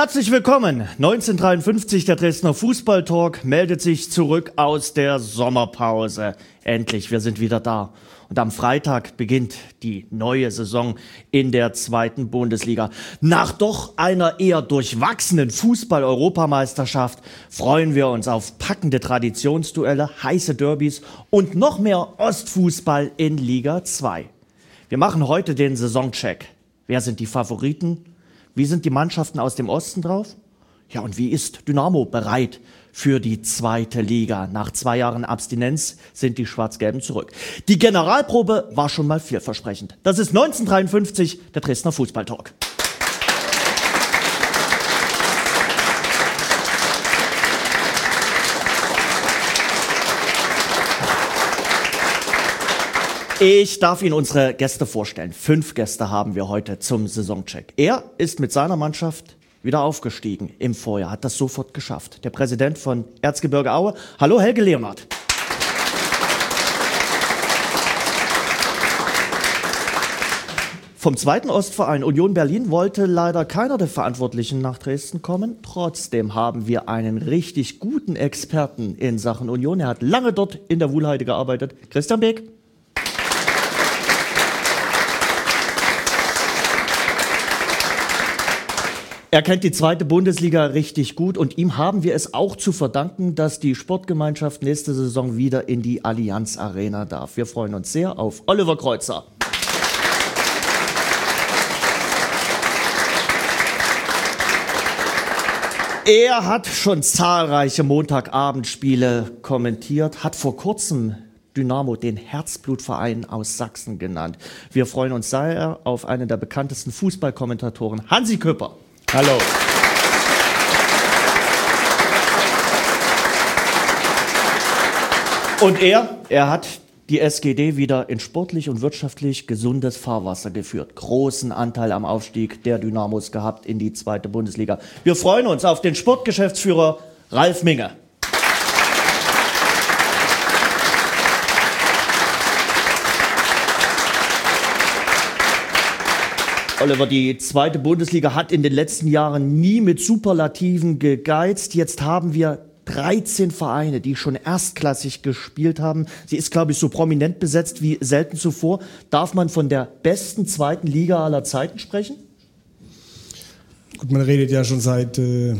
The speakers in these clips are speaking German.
Herzlich willkommen. 1953, der Dresdner Fußballtalk meldet sich zurück aus der Sommerpause. Endlich, wir sind wieder da. Und am Freitag beginnt die neue Saison in der zweiten Bundesliga. Nach doch einer eher durchwachsenen Fußball-Europameisterschaft freuen wir uns auf packende Traditionsduelle, heiße Derbys und noch mehr Ostfußball in Liga 2. Wir machen heute den Saisoncheck. Wer sind die Favoriten? Wie sind die Mannschaften aus dem Osten drauf? Ja, und wie ist Dynamo bereit für die zweite Liga? Nach 2 Jahren Abstinenz sind die Schwarz-Gelben zurück. Die Generalprobe war schon mal vielversprechend. Das ist 1953, der Dresdner Fußballtalk. Ich darf Ihnen unsere Gäste vorstellen. 5 Gäste haben wir heute zum Saisoncheck. Er ist mit seiner Mannschaft wieder aufgestiegen im Vorjahr, hat das sofort geschafft. Der Präsident von Erzgebirge Aue. Hallo, Helge Leonhardt. Vom zweiten Ostverein Union Berlin wollte leider keiner der Verantwortlichen nach Dresden kommen. Trotzdem haben wir einen richtig guten Experten in Sachen Union. Er hat lange dort in der Wuhlheide gearbeitet. Christian Beek. Er kennt die zweite Bundesliga richtig gut und ihm haben wir es auch zu verdanken, dass die Sportgemeinschaft nächste Saison wieder in die Allianz Arena darf. Wir freuen uns sehr auf Oliver Kreuzer. Er hat schon zahlreiche Montagabendspiele kommentiert, hat vor kurzem Dynamo den Herzblutverein aus Sachsen genannt. Wir freuen uns sehr auf einen der bekanntesten Fußballkommentatoren, Hansi Küpper. Hallo. Und er hat die SGD wieder in sportlich und wirtschaftlich gesundes Fahrwasser geführt. Großen Anteil am Aufstieg der Dynamos gehabt in die zweite Bundesliga. Wir freuen uns auf den Sportgeschäftsführer Ralf Minge. Oliver, die zweite Bundesliga hat in den letzten Jahren nie mit Superlativen gegeizt. Jetzt haben wir 13 Vereine, die schon erstklassig gespielt haben. Sie ist, glaube ich, so prominent besetzt wie selten zuvor. Darf man von der besten zweiten Liga aller Zeiten sprechen? Gut, man redet ja schon seit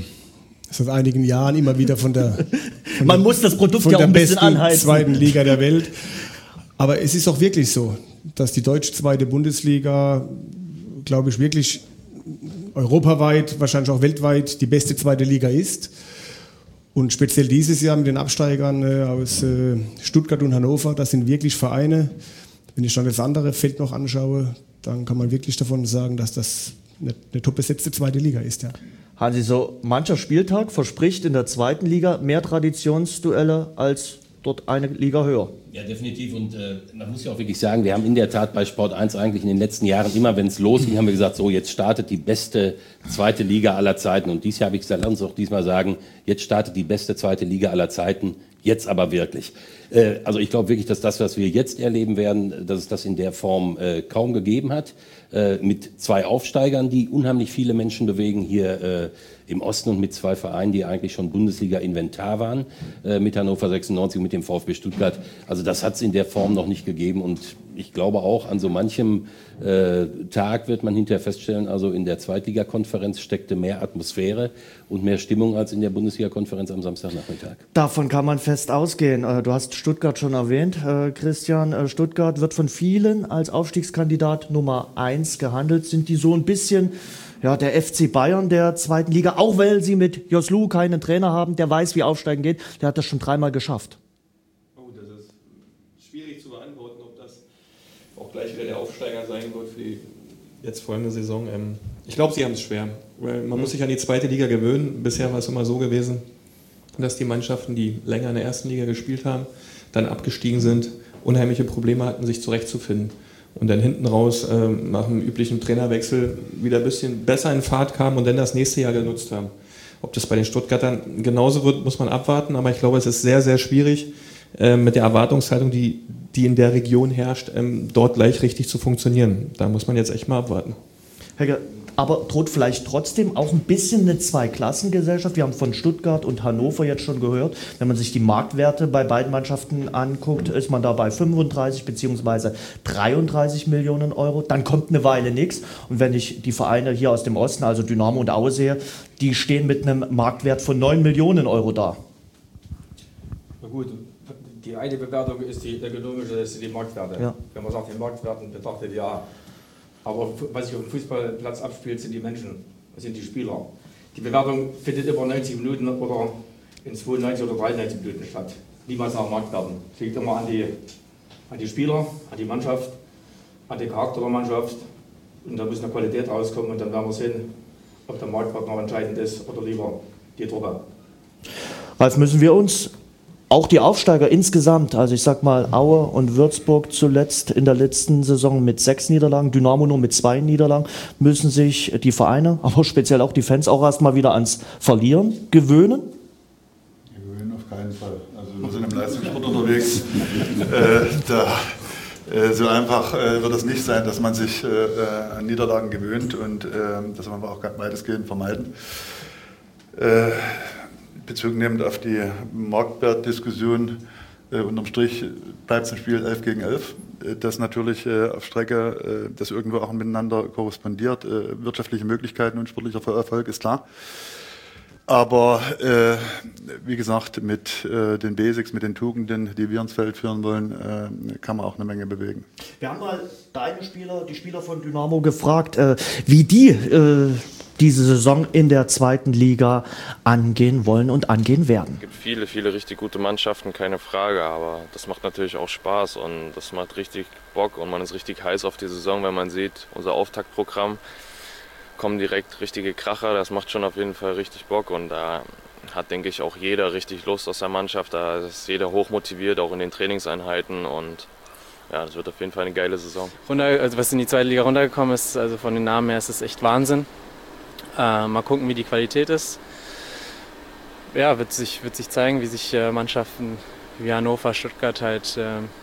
einigen Jahren immer wieder von der muss das Produkt ja auch ein bisschen anheizen. Zweiten Liga der Welt. Aber es ist auch wirklich so, dass die deutsche zweite Bundesliga, glaube ich, wirklich europaweit, wahrscheinlich auch weltweit die beste zweite Liga ist. Und speziell dieses Jahr mit den Absteigern aus Stuttgart und Hannover, das sind wirklich Vereine. Wenn ich dann das andere Feld noch anschaue, dann kann man wirklich davon sagen, dass das eine top besetzte zweite Liga ist. Ja. Hansi, so mancher Spieltag verspricht in der zweiten Liga mehr Traditionsduelle als dort eine Liga höher. Ja, definitiv. Und man muss ja auch wirklich sagen, wir haben in der Tat bei Sport 1 eigentlich in den letzten Jahren immer, wenn es losging, haben wir gesagt, so jetzt startet die beste zweite Liga aller Zeiten. Und dieses Jahr habe ich gesagt, lass uns auch diesmal sagen, jetzt startet die beste zweite Liga aller Zeiten, jetzt aber wirklich. Also ich glaube wirklich, dass das, was wir jetzt erleben werden, dass es das in der Form kaum gegeben hat. Mit 2 Aufsteigern, die unheimlich viele Menschen bewegen hier im Osten und mit 2 Vereinen, die eigentlich schon Bundesliga-Inventar waren, mit Hannover 96 und mit dem VfB Stuttgart. Also das hat es in der Form noch nicht gegeben und ich glaube auch, an so manchem Tag wird man hinterher feststellen, also in der Zweitligakonferenz steckte mehr Atmosphäre und mehr Stimmung als in der Bundesliga-Konferenz am Samstagnachmittag. Davon kann man fest ausgehen. Du hast Stuttgart schon erwähnt, Christian. Stuttgart wird von vielen als Aufstiegskandidat Nummer 1 gehandelt. Sind die so ein bisschen der FC Bayern der zweiten Liga, auch weil sie mit Joslu keinen Trainer haben, der weiß, wie Aufsteigen geht. Der hat das schon 3-mal geschafft. Oh, das ist schwierig zu beantworten, ob das auch gleich wieder der Aufsteiger sein wird für die jetzt folgende Saison. Ich glaube, sie haben es schwer, weil man muss sich an die zweite Liga gewöhnen. Bisher war es immer so gewesen, dass die Mannschaften, die länger in der ersten Liga gespielt haben, dann abgestiegen sind, unheimliche Probleme hatten, sich zurechtzufinden. Und dann hinten raus nach dem üblichen Trainerwechsel wieder ein bisschen besser in Fahrt kamen und dann das nächste Jahr genutzt haben. Ob das bei den Stuttgartern genauso wird, muss man abwarten, aber ich glaube, es ist sehr, sehr schwierig, mit der Erwartungshaltung, die in der Region herrscht, dort gleich richtig zu funktionieren. Da muss man jetzt echt mal abwarten. Helge, aber droht vielleicht trotzdem auch ein bisschen eine Zweiklassengesellschaft. Wir haben von Stuttgart und Hannover jetzt schon gehört, wenn man sich die Marktwerte bei beiden Mannschaften anguckt, ist man da bei 35 bzw. 33 Millionen Euro. Dann kommt eine Weile nichts. Und wenn ich die Vereine hier aus dem Osten, also Dynamo und Aue sehe, die stehen mit einem Marktwert von 9 Millionen Euro da. Na gut, die eine Bewertung ist die ökonomische, das sind die Marktwerte. Ja. Wenn man sagt, die Marktwerten betrachtet, ja. Aber was sich auf dem Fußballplatz abspielt, sind die Menschen, das sind die Spieler. Die Bewertung findet immer 90 Minuten oder in 92 oder 93 Minuten statt. Niemals nach Marktwerten. Es liegt immer an die Spieler, an die Mannschaft, an den Charakter der Mannschaft. Und da muss eine Qualität rauskommen und dann werden wir sehen, ob der Marktwert noch entscheidend ist oder lieber die Truppe. Ralf, müssen wir uns auch die Aufsteiger insgesamt, also ich sag mal Aue und Würzburg zuletzt in der letzten Saison mit 6 Niederlagen, Dynamo nur mit 2 Niederlagen, müssen sich die Vereine, aber speziell auch die Fans auch erstmal wieder ans Verlieren gewöhnen? Gewöhnen auf keinen Fall. Also wir sind im Leistungssport unterwegs. So einfach wird es nicht sein, dass man sich an Niederlagen gewöhnt und das wollen wir auch weitestgehend vermeiden. Bezug nehmend auf die Marktwertdiskussion, unterm Strich bleibt es ein Spiel 11 gegen 11, das natürlich auf Strecke, das irgendwo auch miteinander korrespondiert. Wirtschaftliche Möglichkeiten und sportlicher Erfolg ist klar. Aber wie gesagt, mit den Basics, mit den Tugenden, die wir ins Feld führen wollen, kann man auch eine Menge bewegen. Wir haben mal die Spieler von Dynamo gefragt, wie die diese Saison in der zweiten Liga angehen wollen und angehen werden. Es gibt viele, viele richtig gute Mannschaften, keine Frage, aber das macht natürlich auch Spaß und das macht richtig Bock und man ist richtig heiß auf die Saison, wenn man sieht, unser Auftaktprogramm, kommen direkt richtige Kracher, das macht schon auf jeden Fall richtig Bock und da hat, denke ich, auch jeder richtig Lust aus der Mannschaft, da ist jeder hochmotiviert, auch in den Trainingseinheiten und ja, das wird auf jeden Fall eine geile Saison. Also was in die zweite Liga runtergekommen ist, also von den Namen her ist es echt Wahnsinn. Mal gucken, wie die Qualität ist. Ja, wird sich zeigen, wie sich Mannschaften wie Hannover, Stuttgart halt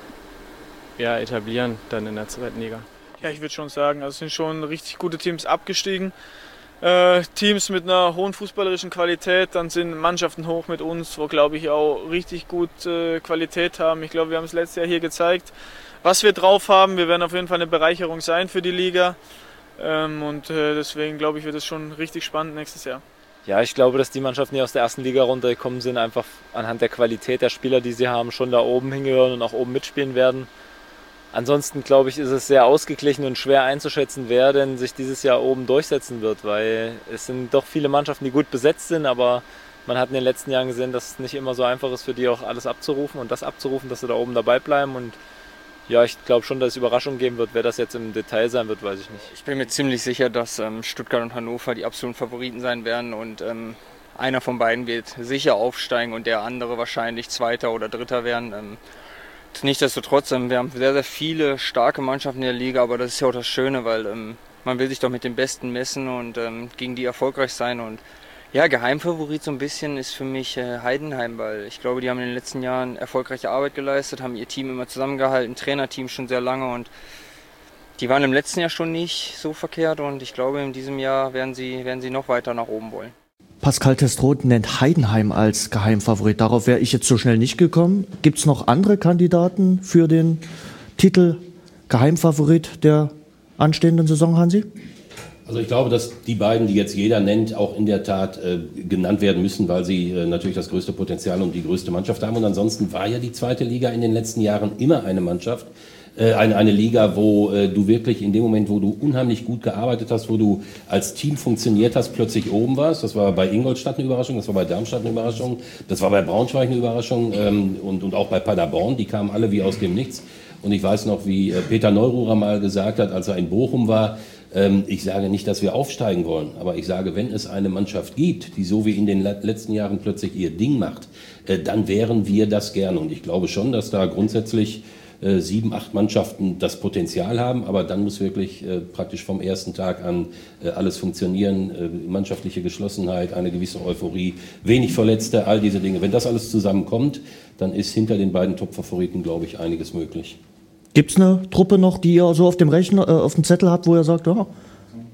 etablieren dann in der zweiten Liga. Ja, ich würde schon sagen, also es sind schon richtig gute Teams abgestiegen. Teams mit einer hohen fußballerischen Qualität, dann sind Mannschaften hoch mit uns, wo glaube ich auch richtig gut Qualität haben. Ich glaube, wir haben es letztes Jahr hier gezeigt, was wir drauf haben. Wir werden auf jeden Fall eine Bereicherung sein für die Liga. Deswegen glaube ich, wird es schon richtig spannend nächstes Jahr. Ja, ich glaube, dass die Mannschaften, die aus der ersten Liga runtergekommen sind, einfach anhand der Qualität der Spieler, die sie haben, schon da oben hingehören und auch oben mitspielen werden. Ansonsten, glaube ich, ist es sehr ausgeglichen und schwer einzuschätzen, wer denn sich dieses Jahr oben durchsetzen wird, weil es sind doch viele Mannschaften, die gut besetzt sind, aber man hat in den letzten Jahren gesehen, dass es nicht immer so einfach ist, für die auch alles abzurufen und das abzurufen, dass sie da oben dabei bleiben. Und ja, ich glaube schon, dass es Überraschungen geben wird. Wer das jetzt im Detail sein wird, weiß ich nicht. Ich bin mir ziemlich sicher, dass Stuttgart und Hannover die absoluten Favoriten sein werden und einer von beiden wird sicher aufsteigen und der andere wahrscheinlich Zweiter oder Dritter werden. Nichtsdestotrotz, wir haben sehr, sehr viele starke Mannschaften in der Liga, aber das ist ja auch das Schöne, weil man will sich doch mit den Besten messen und gegen die erfolgreich sein. Und ja, Geheimfavorit so ein bisschen ist für mich Heidenheim, weil ich glaube, die haben in den letzten Jahren erfolgreiche Arbeit geleistet, haben ihr Team immer zusammengehalten, Trainerteam schon sehr lange und die waren im letzten Jahr schon nicht so verkehrt und ich glaube, in diesem Jahr werden sie noch weiter nach oben wollen. Pascal Testroth nennt Heidenheim als Geheimfavorit. Darauf wäre ich jetzt so schnell nicht gekommen. Gibt es noch andere Kandidaten für den Titel Geheimfavorit der anstehenden Saison, Hansi? Also ich glaube, dass die beiden, die jetzt jeder nennt, auch in der Tat genannt werden müssen, weil sie natürlich das größte Potenzial und die größte Mannschaft haben. Und ansonsten war ja die zweite Liga in den letzten Jahren immer eine Mannschaft, eine Liga, wo du wirklich in dem Moment, wo du unheimlich gut gearbeitet hast, wo du als Team funktioniert hast, plötzlich oben warst. Das war bei Ingolstadt eine Überraschung, das war bei Darmstadt eine Überraschung, das war bei Braunschweig eine Überraschung und auch bei Paderborn, die kamen alle wie aus dem Nichts. Und ich weiß noch, wie Peter Neururer mal gesagt hat, als er in Bochum war, ich sage nicht, dass wir aufsteigen wollen, aber ich sage, wenn es eine Mannschaft gibt, die so wie in den letzten Jahren plötzlich ihr Ding macht, dann wären wir das gerne. Und ich glaube schon, dass da grundsätzlich 7, 8 Mannschaften das Potenzial haben, aber dann muss wirklich praktisch vom ersten Tag an alles funktionieren, mannschaftliche Geschlossenheit, eine gewisse Euphorie, wenig Verletzte, all diese Dinge. Wenn das alles zusammenkommt, dann ist hinter den beiden Top-Favoriten, glaube ich, einiges möglich. Gibt es eine Truppe noch, die ihr so auf dem Zettel habt, wo ihr sagt, ja? Also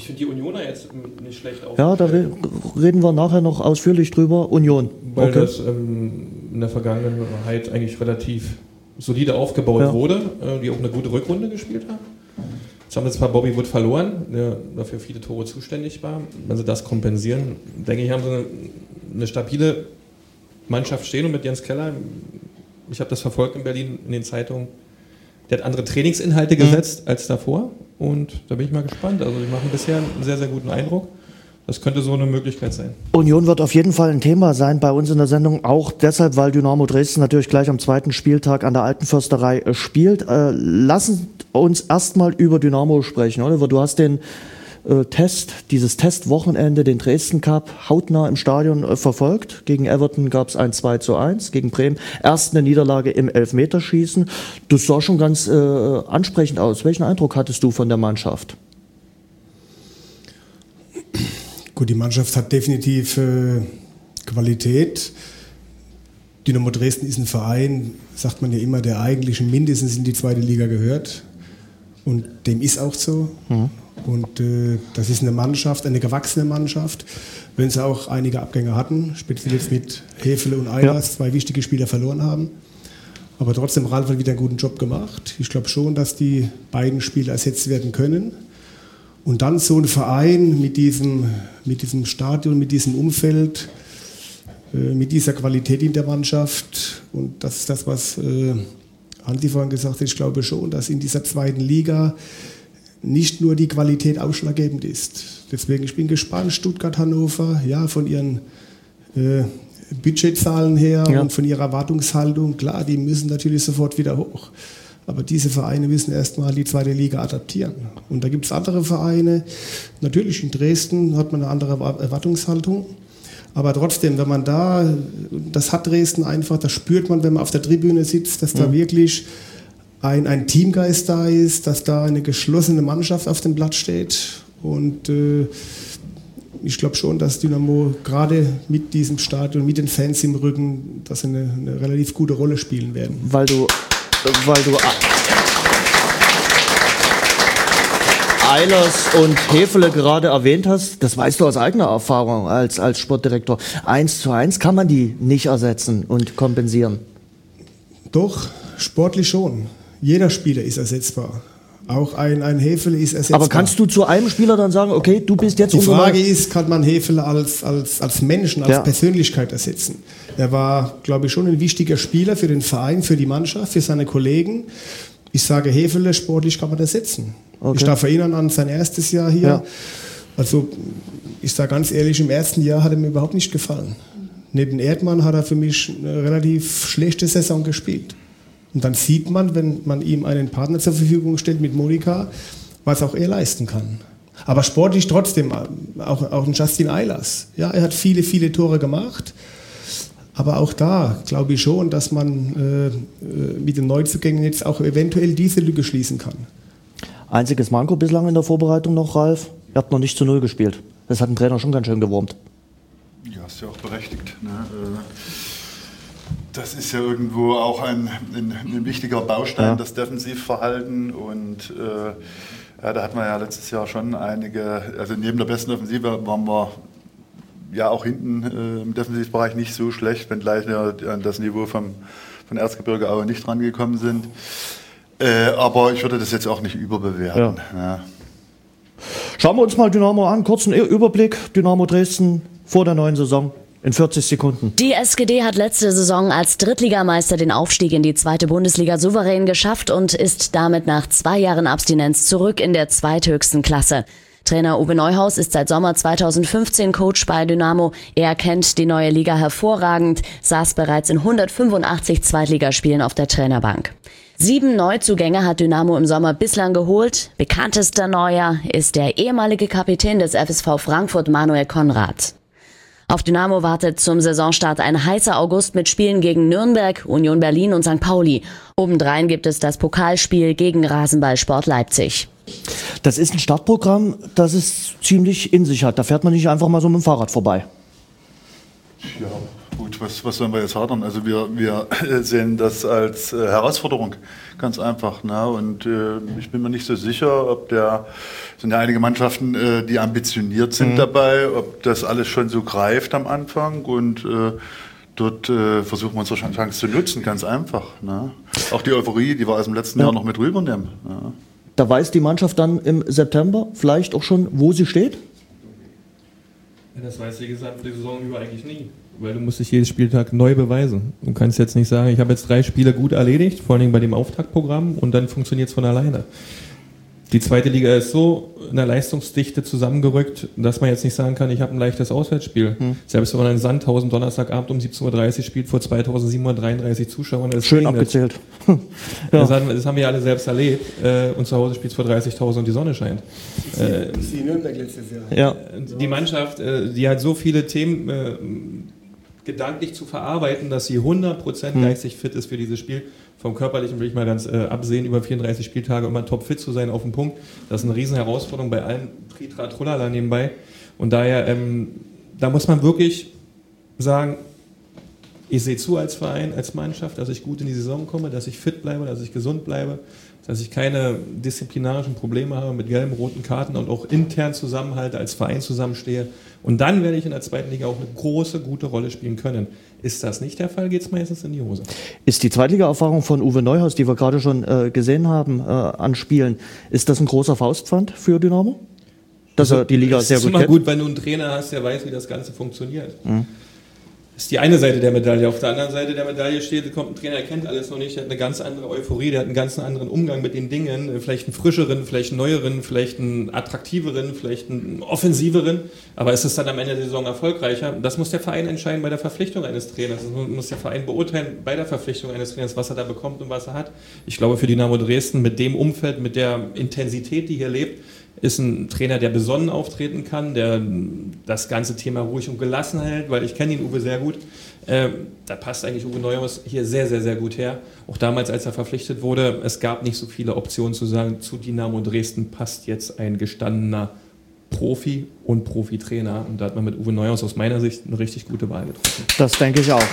Ich finde die Unioner jetzt nicht schlecht auf. Ja, da reden wir nachher noch ausführlich drüber. Union. Weil das in der Vergangenheit eigentlich relativ solide aufgebaut wurde, die auch eine gute Rückrunde gespielt haben. Jetzt haben wir zwar Bobby Wood verloren, der dafür viele Tore zuständig war. Wenn sie das kompensieren, denke ich, haben sie eine stabile Mannschaft stehen. Und mit Jens Keller, ich habe das verfolgt in Berlin in den Zeitungen, der hat andere Trainingsinhalte gesetzt als davor. Und da bin ich mal gespannt. Also die machen bisher einen sehr, sehr guten Eindruck. Das könnte so eine Möglichkeit sein. Union wird auf jeden Fall ein Thema sein bei uns in der Sendung, auch deshalb, weil Dynamo Dresden natürlich gleich am zweiten Spieltag an der Alten Försterei spielt. Lassen uns erstmal über Dynamo sprechen. Oliver, du hast den dieses Testwochenende, den Dresden Cup, hautnah im Stadion verfolgt. Gegen Everton gab es ein 2:1, gegen Bremen erst eine Niederlage im Elfmeterschießen. Das sah schon ganz ansprechend aus. Welchen Eindruck hattest du von der Mannschaft? Gut, die Mannschaft hat definitiv Qualität. Dynamo Dresden ist ein Verein, sagt man ja immer, der eigentlich mindestens in die zweite Liga gehört. Und dem ist auch so. Mhm. Und das ist eine Mannschaft, eine gewachsene Mannschaft, wenn sie auch einige Abgänge hatten, speziell jetzt mit Hefele und Eilers, zwei wichtige Spieler verloren haben. Aber trotzdem, Ralf hat wieder einen guten Job gemacht. Ich glaube schon, dass die beiden Spieler ersetzt werden können. Und dann so ein Verein mit diesem Stadion, mit diesem Umfeld, mit dieser Qualität in der Mannschaft. Und das ist das, was Andi vorhin gesagt hat. Ich glaube schon, dass in dieser zweiten Liga nicht nur die Qualität ausschlaggebend ist. Deswegen, ich bin gespannt, Stuttgart, Hannover, ja, von ihren Budgetzahlen her und von ihrer Erwartungshaltung, klar, die müssen natürlich sofort wieder hoch. Aber diese Vereine müssen erstmal die zweite Liga adaptieren. Und da gibt es andere Vereine. Natürlich in Dresden hat man eine andere Erwartungshaltung. Aber trotzdem, wenn man das hat Dresden einfach, das spürt man, wenn man auf der Tribüne sitzt, dass da wirklich ein Teamgeist da ist, dass da eine geschlossene Mannschaft auf dem Platz steht. Und ich glaube schon, dass Dynamo gerade mit diesem Stadion, mit den Fans im Rücken, dass sie eine relativ gute Rolle spielen werden. Weil du Eilers und Hefele gerade erwähnt hast, das weißt du aus eigener Erfahrung als Sportdirektor. 1:1 kann man die nicht ersetzen und kompensieren. Doch, sportlich schon. Jeder Spieler ist ersetzbar. Auch ein Hefele ist ersetzbar. Aber kannst du zu einem Spieler dann sagen, okay, du bist jetzt... Die Frage ist, kann man Hefele als Menschen, als Persönlichkeit ersetzen? Er war, glaube ich, schon ein wichtiger Spieler für den Verein, für die Mannschaft, für seine Kollegen. Ich sage, Hefele sportlich kann man ersetzen. Okay. Ich darf erinnern an sein erstes Jahr hier. Ja. Also, ich sage ganz ehrlich, im ersten Jahr hat er mir überhaupt nicht gefallen. Neben Erdmann hat er für mich eine relativ schlechte Saison gespielt. Und dann sieht man, wenn man ihm einen Partner zur Verfügung stellt mit Monika, was auch er leisten kann. Aber sportlich trotzdem, auch ein Justin Eilers. Ja, er hat viele, viele Tore gemacht. Aber auch da glaube ich schon, dass man mit den Neuzugängen jetzt auch eventuell diese Lücke schließen kann. Einziges Manko bislang in der Vorbereitung noch, Ralf. Ihr habt noch nicht zu 0 gespielt. Das hat den Trainer schon ganz schön gewurmt. Ja, ist ja auch berechtigt. Ne? Das ist ja irgendwo auch ein wichtiger Baustein, das Defensivverhalten. Und da hat man ja letztes Jahr schon einige, also neben der besten Offensive waren wir ja auch hinten im Defensivbereich nicht so schlecht, wenngleich wir an das Niveau von Erzgebirge Aue nicht rangekommen sind. Aber ich würde das jetzt auch nicht überbewerten. Ja. Schauen wir uns mal Dynamo an. Kurzen Überblick. Dynamo Dresden vor der neuen Saison in 40 Sekunden. Die SGD hat letzte Saison als Drittligameister den Aufstieg in die zweite Bundesliga souverän geschafft und ist damit nach 2 Jahren Abstinenz zurück in der zweithöchsten Klasse. Trainer Uwe Neuhaus ist seit Sommer 2015 Coach bei Dynamo. Er kennt die neue Liga hervorragend, saß bereits in 185 Zweitligaspielen auf der Trainerbank. 7 Neuzugänge hat Dynamo im Sommer bislang geholt. Bekanntester Neuer ist der ehemalige Kapitän des FSV Frankfurt, Manuel Konrad. Auf Dynamo wartet zum Saisonstart ein heißer August mit Spielen gegen Nürnberg, Union Berlin und St. Pauli. Obendrein gibt es das Pokalspiel gegen Rasenballsport Leipzig. Das ist ein Startprogramm, das es ziemlich in sich hat. Da fährt man nicht einfach mal so mit dem Fahrrad vorbei. Ja, Gut, was sollen wir jetzt hadern? Also wir sehen das als Herausforderung, ganz einfach. Ne? Und ich bin mir nicht so sicher, sind ja einige Mannschaften, die ambitioniert sind dabei, ob das alles schon so greift am Anfang. Und dort versuchen wir unsere Chance zu nutzen, ganz einfach. Ne? Auch die Euphorie, die wir aus dem letzten Jahr noch mit rübernehmen. Ne? Da weiß die Mannschaft dann im September vielleicht auch schon, wo sie steht? Das weiß die gesamte Saison über eigentlich nie. Weil du musst dich jedes Spieltag neu beweisen. Du kannst jetzt nicht sagen, ich habe jetzt 3 Spiele gut erledigt, vor allem bei dem Auftaktprogramm, und dann funktioniert es von alleine. Die zweite Liga ist so in der Leistungsdichte zusammengerückt, dass man jetzt nicht sagen kann, ich habe ein leichtes Auswärtsspiel. Selbst wenn man in Sandhausen Donnerstagabend um 17.30 Uhr spielt vor 2733 Zuschauern. Schön abgezählt. Das haben wir alle selbst erlebt. Und zu Hause spielt es vor 30.000 und die Sonne scheint. Sie Nürnberg letztes Jahr. Ja. Die Mannschaft, die hat so viele Themen gedanklich zu verarbeiten, dass sie 100% geistig fit ist für dieses Spiel. Vom Körperlichen will ich mal ganz absehen, über 34 Spieltage immer topfit zu sein auf dem Punkt. Das ist eine riesen Herausforderung bei allen Tritra-Trullala nebenbei. Und daher, da muss man wirklich sagen, ich sehe zu als Verein, als Mannschaft, dass ich gut in die Saison komme, dass ich fit bleibe, dass ich gesund bleibe, dass ich keine disziplinarischen Probleme habe mit gelben, roten Karten und auch intern Zusammenhalte, als Verein zusammenstehe. Und dann werde ich in der zweiten Liga auch eine große, gute Rolle spielen können. Ist das nicht der Fall, geht es meistens in die Hose. Ist die Zweitliga-Erfahrung von Uwe Neuhaus, die wir gerade schon gesehen haben an Spielen, ist das ein großer Faustpfand für Dynamo? Dass er die Liga sehr gut kennt? Es ist immer gut, wenn du einen Trainer hast, der weiß, wie das Ganze funktioniert. Das ist die eine Seite der Medaille. Auf der anderen Seite der Medaille kommt ein Trainer, der kennt alles noch nicht, der hat eine ganz andere Euphorie, der hat einen ganz anderen Umgang mit den Dingen, vielleicht einen frischeren, vielleicht einen neueren, vielleicht einen attraktiveren, vielleicht einen offensiveren, aber ist es dann am Ende der Saison erfolgreicher? Das muss der Verein entscheiden bei der Verpflichtung eines Trainers. Das muss der Verein beurteilen bei der Verpflichtung eines Trainers, was er da bekommt und was er hat. Ich glaube, für Dynamo Dresden mit dem Umfeld, mit der Intensität, die hier lebt, ist ein Trainer, der besonnen auftreten kann, der das ganze Thema ruhig und gelassen hält, weil ich kenne ihn, Uwe, sehr gut. Da passt eigentlich Uwe Neuhaus hier sehr, sehr, sehr gut her. Auch damals, als er verpflichtet wurde, es gab nicht so viele Optionen zu sagen, zu Dynamo Dresden passt jetzt ein gestandener Profi und Profitrainer. Und da hat man mit Uwe Neuhaus aus meiner Sicht eine richtig gute Wahl getroffen. Das denke ich auch.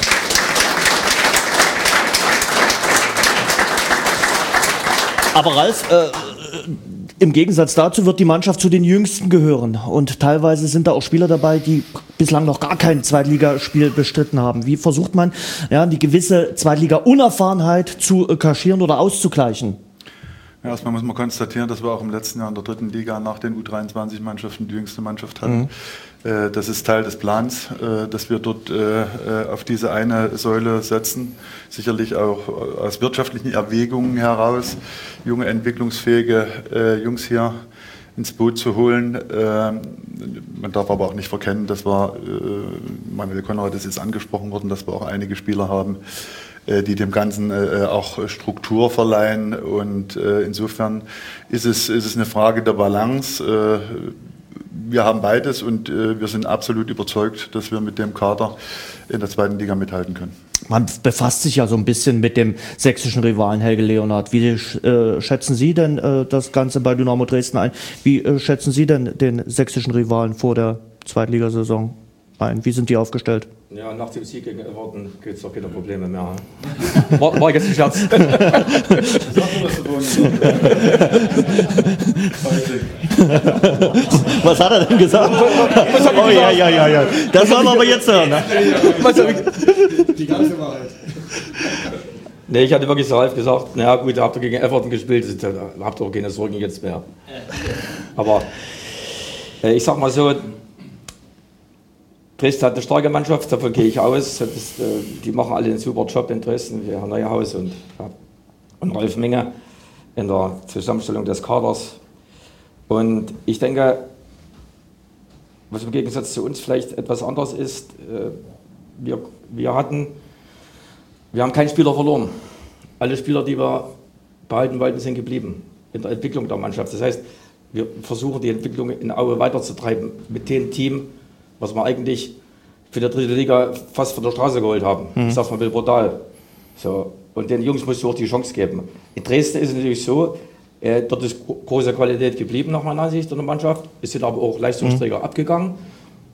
Aber Ralf, im Gegensatz dazu wird die Mannschaft zu den Jüngsten gehören. Und teilweise sind da auch Spieler dabei, die bislang noch gar kein Zweitligaspiel bestritten haben. Wie versucht man, die gewisse Zweitliga-Unerfahrenheit zu kaschieren oder auszugleichen? Ja, erstmal muss man konstatieren, dass wir auch im letzten Jahr in der dritten Liga nach den U23-Mannschaften die jüngste Mannschaft hatten. Das ist Teil des Plans, dass wir dort auf diese eine Säule setzen. Sicherlich auch aus wirtschaftlichen Erwägungen heraus, junge, entwicklungsfähige Jungs hier ins Boot zu holen. Man darf aber auch nicht verkennen, dass wir, Manuel Konrad ist jetzt angesprochen worden, dass wir auch einige Spieler haben, die dem Ganzen auch Struktur verleihen. Und insofern ist es eine Frage der Balance. Wir haben beides und wir sind absolut überzeugt, dass wir mit dem Kader in der zweiten Liga mithalten können. Man befasst sich ja so ein bisschen mit dem sächsischen Rivalen Helge Leonhard. Wie schätzen Sie denn das Ganze bei Dynamo Dresden ein? Wie schätzen Sie denn den sächsischen Rivalen vor der Zweitligasaison ein? Wie sind die aufgestellt? Ja, nach dem Sieg gegen Everton gibt es doch keine Probleme mehr. War jetzt ein Scherz. Was hat er denn gesagt? Oh, ja. Das wollen wir aber jetzt hören. Ne? Die ganze Wahrheit. Nee, ich hatte wirklich so halb gesagt, naja gut, habt ihr gegen Everton gespielt, habt ihr auch keine Sorgen jetzt mehr. Aber ich sag mal so, Dresden hat eine starke Mannschaft, davon gehe ich aus. Die machen alle einen super Job in Dresden, wie Herr Neuhaus und Rolf Minge in der Zusammenstellung des Kaders. Und ich denke, was im Gegensatz zu uns vielleicht etwas anders ist, wir haben keinen Spieler verloren. Alle Spieler, die wir behalten wollten, sind geblieben in der Entwicklung der Mannschaft. Das heißt, wir versuchen die Entwicklung in Aue weiterzutreiben mit dem Team, was wir eigentlich für die dritte Liga fast von der Straße geholt haben. Ich sag's mal brutal. So. Und den Jungs musst du auch die Chance geben. In Dresden ist es natürlich so, dort ist große Qualität geblieben nach meiner Ansicht in der Mannschaft. Es sind aber auch Leistungsträger abgegangen.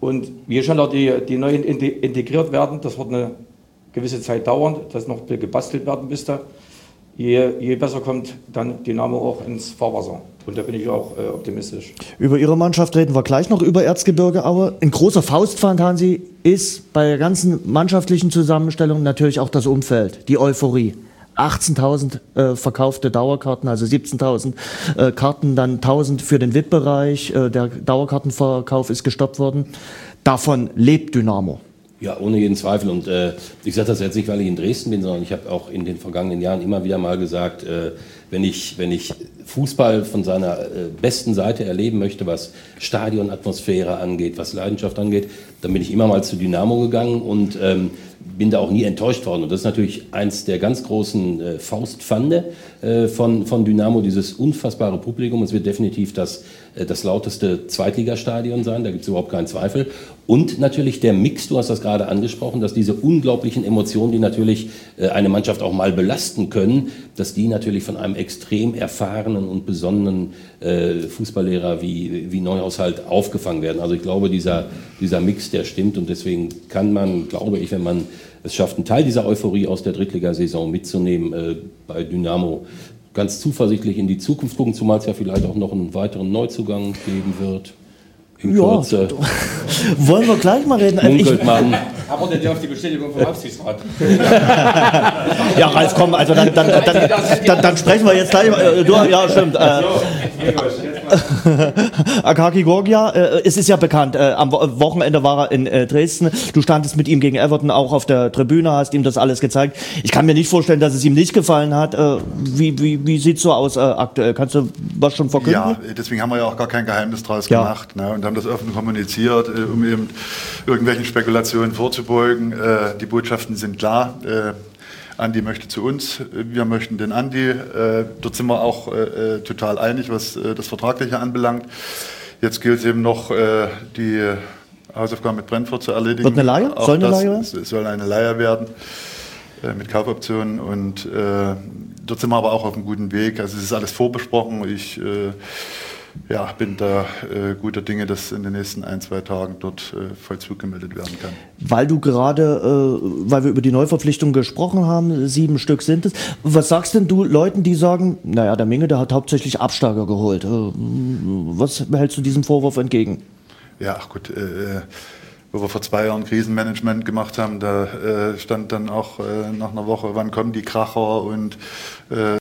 Und je schneller die Neuen integriert werden, das wird eine gewisse Zeit dauern, dass noch gebastelt werden müsste, je besser kommt dann Dynamo auch ins Fahrwasser. Und da bin ich auch optimistisch. Über Ihre Mannschaft reden wir gleich noch, über Erzgebirge, aber ein großer Faustpfand, Hansi, ist bei der ganzen mannschaftlichen Zusammenstellung natürlich auch das Umfeld, die Euphorie. 18.000 verkaufte Dauerkarten, also 17.000 Karten, dann 1.000 für den VIP-Bereich. Der Dauerkartenverkauf ist gestoppt worden. Davon lebt Dynamo. Ja, ohne jeden Zweifel. Und ich sage das jetzt nicht, weil ich in Dresden bin, sondern ich habe auch in den vergangenen Jahren immer wieder mal gesagt, wenn ich Fußball von seiner besten Seite erleben möchte, was Stadionatmosphäre angeht, was Leidenschaft angeht, dann bin ich immer mal zu Dynamo gegangen und bin da auch nie enttäuscht worden. Und das ist natürlich eins der ganz großen Faustpfande von Dynamo, dieses unfassbare Publikum. Es wird definitiv das lauteste Zweitligastadion sein, da gibt es überhaupt keinen Zweifel. Und natürlich der Mix, du hast das gerade angesprochen, dass diese unglaublichen Emotionen, die natürlich eine Mannschaft auch mal belasten können, dass die natürlich von einem extrem erfahrenen und besonnenen Fußballlehrer wie Neuhaus halt aufgefangen werden. Also ich glaube, dieser Mix, der stimmt, und deswegen kann man, glaube ich, wenn man es schafft, einen Teil dieser Euphorie aus der Drittligasaison mitzunehmen, bei Dynamo ganz zuversichtlich in die Zukunft gucken, zumal es ja vielleicht auch noch einen weiteren Neuzugang geben wird. In Kürze. Wollen wir gleich mal reden? Aber der auf die Bestätigung vom Aufsichtsrat. Ja, Ralf, komm, also dann sprechen wir jetzt gleich. Ja, stimmt. Akaki Gorgia, es ist ja bekannt, am Wochenende war er in Dresden. Du standest mit ihm gegen Everton auch auf der Tribüne, hast ihm das alles gezeigt. Ich kann mir nicht vorstellen, dass es ihm nicht gefallen hat. Wie sieht es so aus aktuell? Kannst du was schon verkünden? Ja, deswegen haben wir ja auch gar kein Geheimnis draus gemacht, ne, und haben das offen kommuniziert, um eben irgendwelchen Spekulationen vorzubeugen. Die Botschaften sind klar. Andi möchte zu uns, wir möchten den Andi. Dort sind wir auch total einig, was das Vertragliche anbelangt. Jetzt gilt es eben noch, die Hausaufgaben mit Brentford zu erledigen. Wird eine Leihe? Soll eine Leihe werden? Es soll eine Leihe werden mit Kaufoptionen. Und dort sind wir aber auch auf einem guten Weg. Also es ist alles vorbesprochen. Ich bin da guter Dinge, dass in den nächsten 1-2 Tagen dort Vollzug gemeldet werden kann. Weil wir über die Neuverpflichtung gesprochen haben, 7 Stück sind es. Was sagst denn du Leuten, die sagen, naja, der Minge, der hat hauptsächlich Absteiger geholt. Was hältst du diesem Vorwurf entgegen? Ja, ach gut, wo wir vor 2 Jahren Krisenmanagement gemacht haben, da stand dann auch nach einer Woche, wann kommen die Kracher und